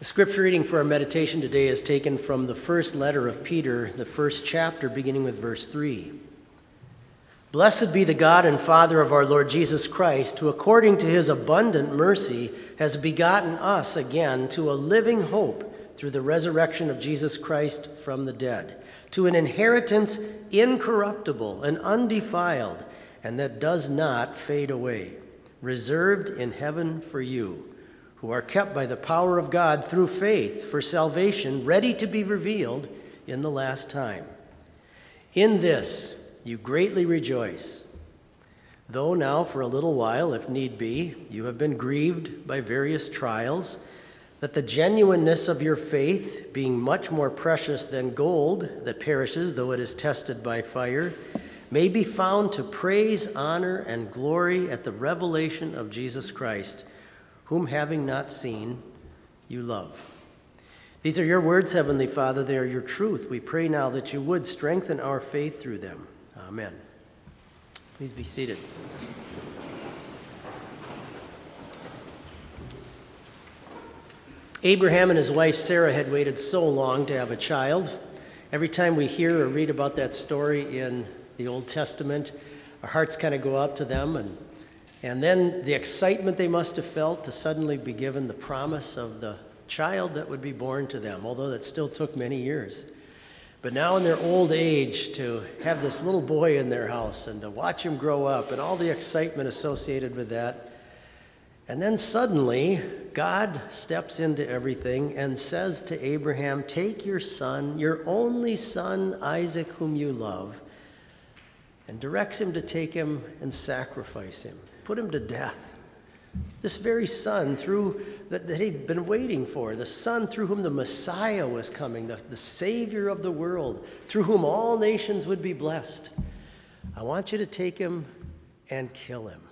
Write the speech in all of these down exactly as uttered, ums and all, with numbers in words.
Scripture reading for our meditation today is taken from the first letter of Peter, the first chapter, beginning with verse three. Blessed be the God and Father of our Lord Jesus Christ, who according to his abundant mercy has begotten us again to a living hope through the resurrection of Jesus Christ from the dead, to an inheritance incorruptible and undefiled, and that does not fade away, reserved in heaven for you, who are kept by the power of God through faith for salvation, ready to be revealed in the last time. In this you greatly rejoice, though now for a little while, if need be, you have been grieved by various trials, that the genuineness of your faith, being much more precious than gold that perishes, though it is tested by fire, may be found to praise, honor, and glory at the revelation of Jesus Christ, whom having not seen, you love. These are your words, Heavenly Father. They are your truth. We pray now that you would strengthen our faith through them. Amen. Please be seated. Abraham and his wife Sarah had waited so long to have a child. Every time we hear or read about that story in the Old Testament, our hearts kind of go out to them, and And then the excitement they must have felt to suddenly be given the promise of the child that would be born to them, although that still took many years. But now in their old age, to have this little boy in their house and to watch him grow up and all the excitement associated with that. And then suddenly, God steps into everything and says to Abraham, take your son, your only son, Isaac, whom you love, and directs him to take him and sacrifice him. Put him to death. This very son through that, that he'd been waiting for, the son through whom the Messiah was coming, the, the Savior of the world, through whom all nations would be blessed. I want you to take him and kill him.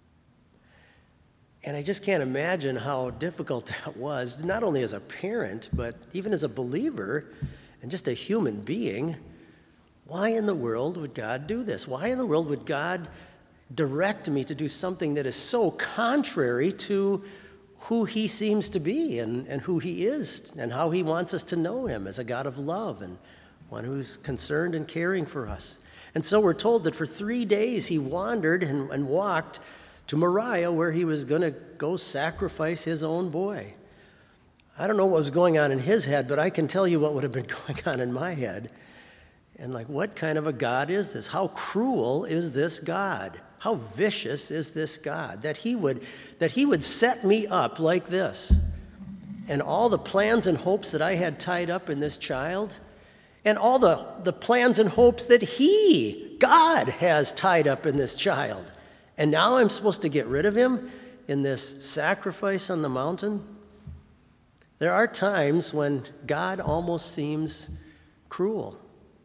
And I just can't imagine how difficult that was, not only as a parent, but even as a believer and just a human being. Why in the world would God do this? Why in the world would God direct me to do something that is so contrary to who he seems to be and, and who he is and how he wants us to know him as a God of love and one who's concerned and caring for us. And so we're told that for three days he wandered and, and walked to Moriah, where he was going to go sacrifice his own boy. I don't know what was going on in his head, but I can tell you what would have been going on in my head. And like, what kind of a God is this? How cruel is this God? How vicious is this God that he would that he would set me up like this? And all the plans and hopes that I had tied up in this child, and all the, the plans and hopes that he, God, has tied up in this child. And now I'm supposed to get rid of him in this sacrifice on the mountain? There are times when God almost seems cruel.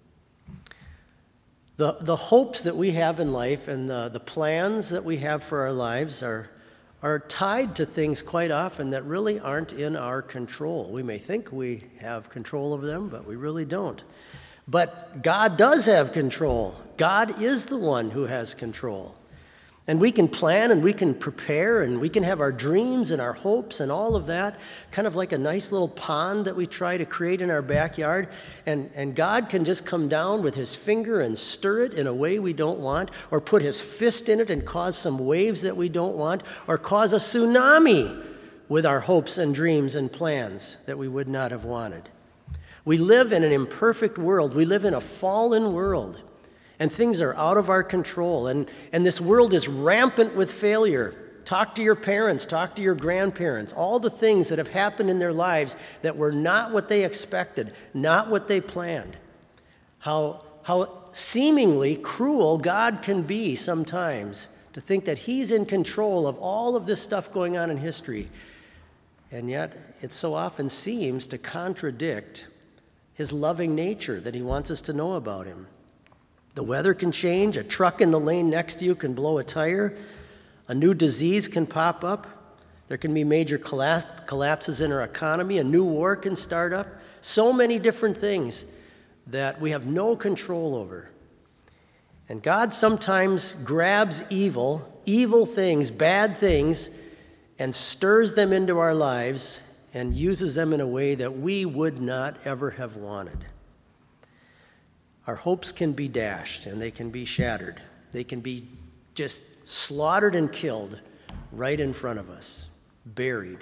The, the hopes that we have in life and the, the plans that we have for our lives are, are tied to things quite often that really aren't in our control. We may think we have control over them, but we really don't. But God does have control. God is the one who has control. And we can plan and we can prepare and we can have our dreams and our hopes and all of that, kind of like a nice little pond that we try to create in our backyard. And, and God can just come down with his finger and stir it in a way we don't want, or put his fist in it and cause some waves that we don't want, or cause a tsunami with our hopes and dreams and plans that we would not have wanted. We live in an imperfect world. We live in a fallen world. And things are out of our control. And, and this world is rampant with failure. Talk to your parents. Talk to your grandparents. All the things that have happened in their lives that were not what they expected, not what they planned. How, how seemingly cruel God can be sometimes to think that he's in control of all of this stuff going on in history. And yet it so often seems to contradict his loving nature that he wants us to know about him. The weather can change. A truck in the lane next to you can blow a tire. A new disease can pop up. There can be major collapses in our economy. A new war can start up. So many different things that we have no control over. And God sometimes grabs evil, evil things, bad things, and stirs them into our lives and uses them in a way that we would not ever have wanted. Our hopes can be dashed and they can be shattered. They can be just slaughtered and killed right in front of us, buried.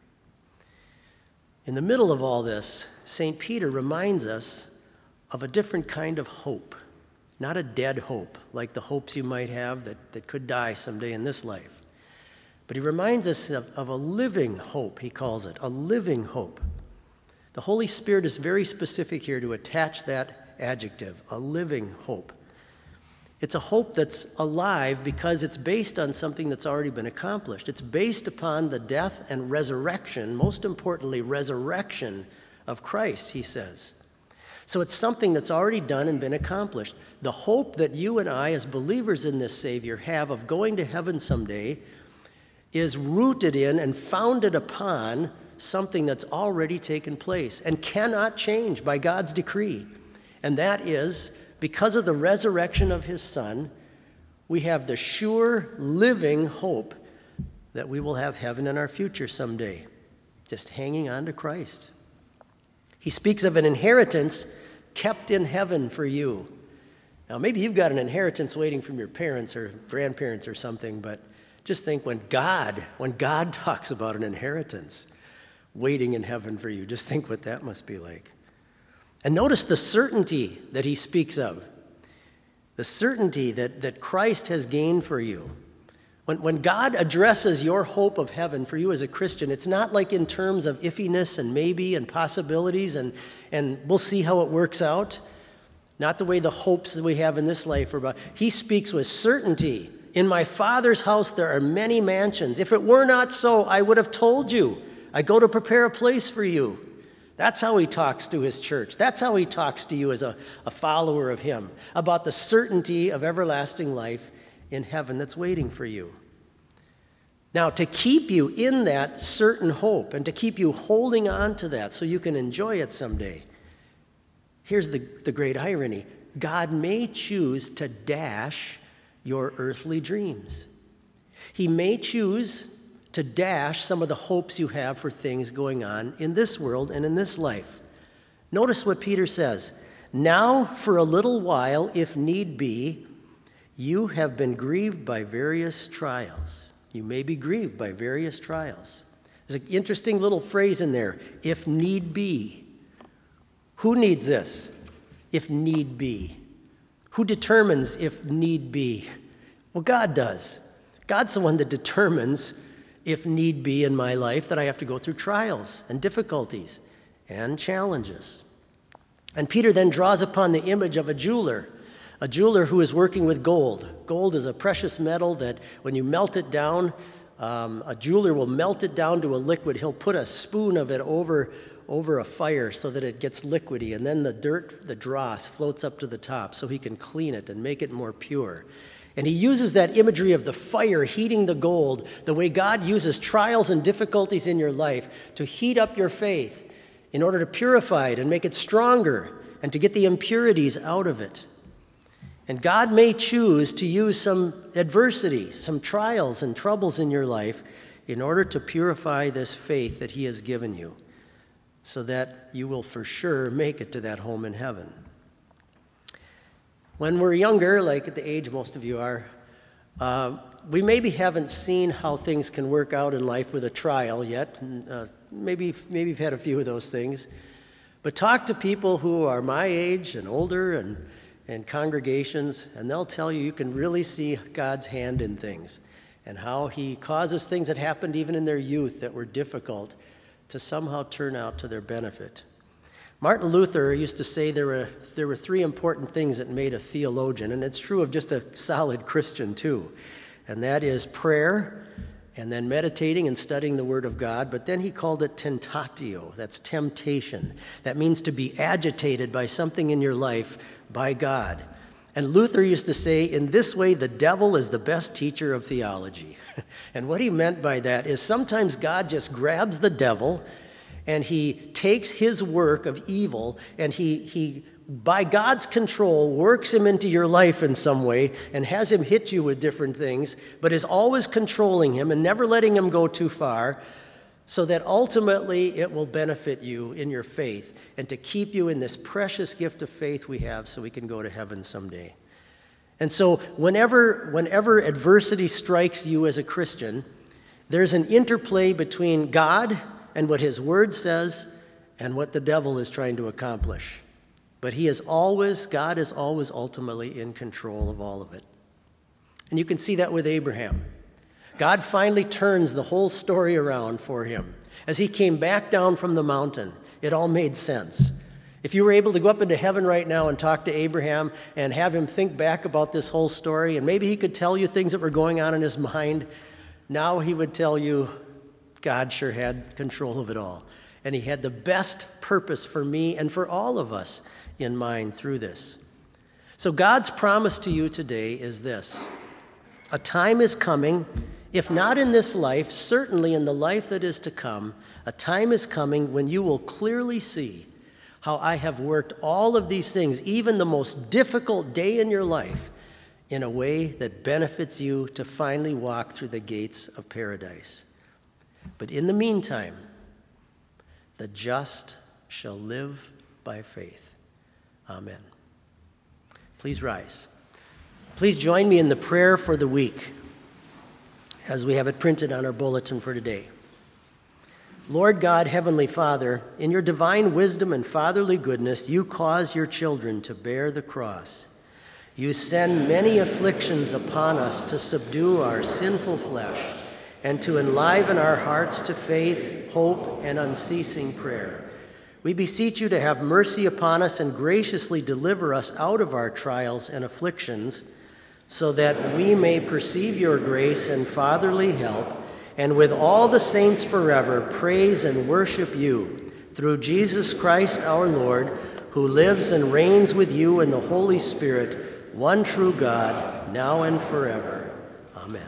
In the middle of all this, Saint Peter reminds us of a different kind of hope, not a dead hope like the hopes you might have that, that could die someday in this life. But he reminds us of, of a living hope, he calls it, a living hope. The Holy Spirit is very specific here to attach that adjective, a living hope. It's a hope that's alive because it's based on something that's already been accomplished. It's based upon the death and resurrection, most importantly, resurrection of Christ, he says. So it's something that's already done and been accomplished. The hope that you and I, as believers in this Savior, have of going to heaven someday is rooted in and founded upon something that's already taken place and cannot change by God's decree. And that is, because of the resurrection of his Son, we have the sure, living hope that we will have heaven in our future someday, just hanging on to Christ. He speaks of an inheritance kept in heaven for you. Now, maybe you've got an inheritance waiting from your parents or grandparents or something, but just think when God, when God talks about an inheritance waiting in heaven for you, just think what that must be like. And notice the certainty that he speaks of, the certainty that, that Christ has gained for you. When, when God addresses your hope of heaven for you as a Christian, it's not like in terms of iffiness and maybe and possibilities and, and we'll see how it works out. Not the way the hopes that we have in this life are about. He speaks with certainty. In my Father's house there are many mansions. If it were not so, I would have told you. I go to prepare a place for you. That's how he talks to his church. That's how he talks to you as a, a follower of him, about the certainty of everlasting life in heaven that's waiting for you. Now, to keep you in that certain hope and to keep you holding on to that so you can enjoy it someday, here's the, the great irony. God may choose to dash your earthly dreams. He may choose to dash some of the hopes you have for things going on in this world and in this life. Notice what Peter says. Now, for a little while, if need be, you have been grieved by various trials. You may be grieved by various trials. There's an interesting little phrase in there, if need be. Who needs this? If need be. Who determines if need be? Well, God does. God's the one that determines if need be in my life that I have to go through trials and difficulties and challenges. And Peter then draws upon the image of a jeweler, a jeweler who is working with gold. Gold is a precious metal that when you melt it down, um, a jeweler will melt it down to a liquid. He'll put a spoon of it over, over a fire so that it gets liquidy, and then the dirt, the dross, floats up to the top so he can clean it and make it more pure. And he uses that imagery of the fire heating the gold, the way God uses trials and difficulties in your life to heat up your faith in order to purify it and make it stronger and to get the impurities out of it. And God may choose to use some adversity, some trials and troubles in your life in order to purify this faith that he has given you so that you will for sure make it to that home in heaven. When we're younger, like at the age most of you are, uh, we maybe haven't seen how things can work out in life with a trial yet. Uh, maybe, maybe you've had a few of those things. But talk to people who are my age and older and, and congregations, and they'll tell you you can really see God's hand in things and how he causes things that happened even in their youth that were difficult to somehow turn out to their benefit. Martin Luther used to say there were, there were three important things that made a theologian, and it's true of just a solid Christian too. And that is prayer, and then meditating and studying the Word of God, but then he called it tentatio, that's temptation. That means to be agitated by something in your life by God. And Luther used to say, in this way, the devil is the best teacher of theology. And what he meant by that is sometimes God just grabs the devil and he takes his work of evil and he, he, by God's control, works him into your life in some way and has him hit you with different things, but is always controlling him and never letting him go too far so that ultimately it will benefit you in your faith and to keep you in this precious gift of faith we have so we can go to heaven someday. And so whenever, whenever adversity strikes you as a Christian, there's an interplay between God and what his word says and what the devil is trying to accomplish. But he is always, God is always ultimately in control of all of it. And you can see that with Abraham. God finally turns the whole story around for him. As he came back down from the mountain, it all made sense. If you were able to go up into heaven right now and talk to Abraham and have him think back about this whole story, and maybe he could tell you things that were going on in his mind, now he would tell you God sure had control of it all. And he had the best purpose for me and for all of us in mind through this. So God's promise to you today is this. A time is coming, if not in this life, certainly in the life that is to come, a time is coming when you will clearly see how I have worked all of these things, even the most difficult day in your life, in a way that benefits you to finally walk through the gates of paradise. But in the meantime, the just shall live by faith. Amen. Please rise. Please join me in the prayer for the week as we have it printed on our bulletin for today. Lord God, Heavenly Father, in your divine wisdom and fatherly goodness, you cause your children to bear the cross. You send many afflictions upon us to subdue our sinful flesh and to enliven our hearts to faith, hope, and unceasing prayer. We beseech you to have mercy upon us and graciously deliver us out of our trials and afflictions, so that we may perceive your grace and fatherly help, and with all the saints forever praise and worship you, through Jesus Christ our Lord, who lives and reigns with you in the Holy Spirit, one true God, now and forever. Amen.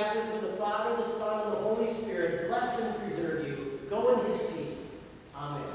Father, the Son, and the Holy Spirit bless and preserve you. Go in his peace. Amen.